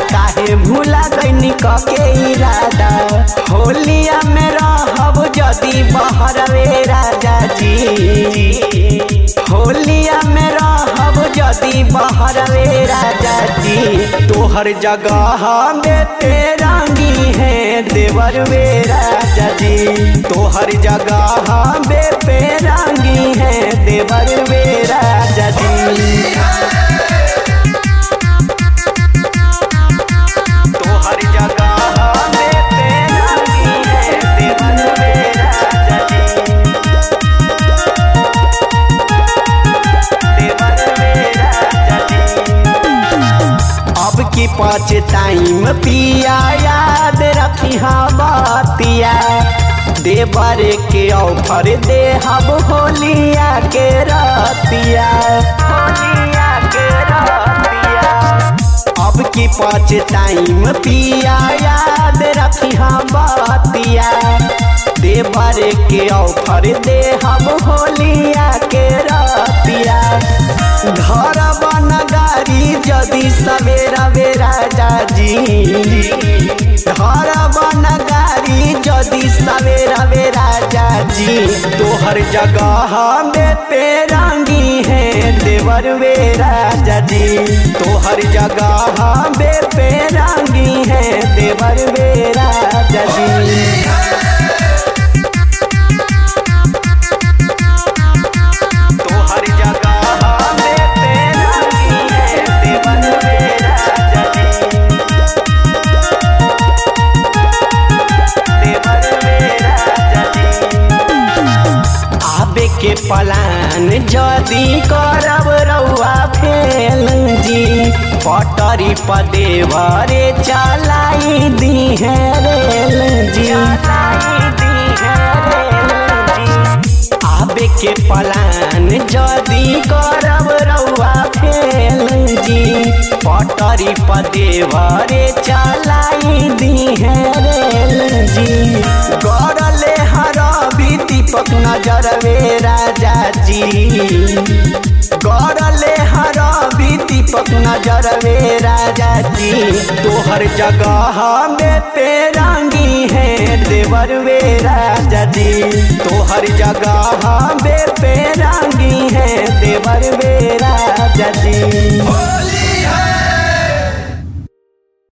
काहे भूला गईनी के इरादा होलिया में रहब जदी बहरवे राजा जी होलिया में रहब जदी बहरवे राजा जी तोहर जगह में पेरंगी है देवर वे राजा जी तोहर जगह में पेरंगी है देवर वे राजा जी पाँच टाइम पिया याद रखी बतिया देवर के ऑफर दे हम होलिया के रतिया अब की पाँच टाइम पिया याद रखी बतिया देवर के ऑफर दे हम होलिया के रतिया घर बन गारी जदी सवेरा वे राजा जी घर बन गारी जदी सवेरा वे राजा जी तोहर जगह में पेरंगी है देवर वे राजा जी तोहर जगह में पेरंगी है देवर वे राजा जी के पलान जदी करब रउआ फेल जी पटरी पदेवरे चलाई दी है रेल जी आबे के पलान जदी करब रउआ फेल जी पटरी पदेवरे चलाई दी है रेल जी गरले हरबी दीपक नजर वे राजा जी गरले हरबी दीपक नजर वे राजा जी तोहर जगह में पेरंगी है देवर वे राजा जी तोहर जगह में पेरंगी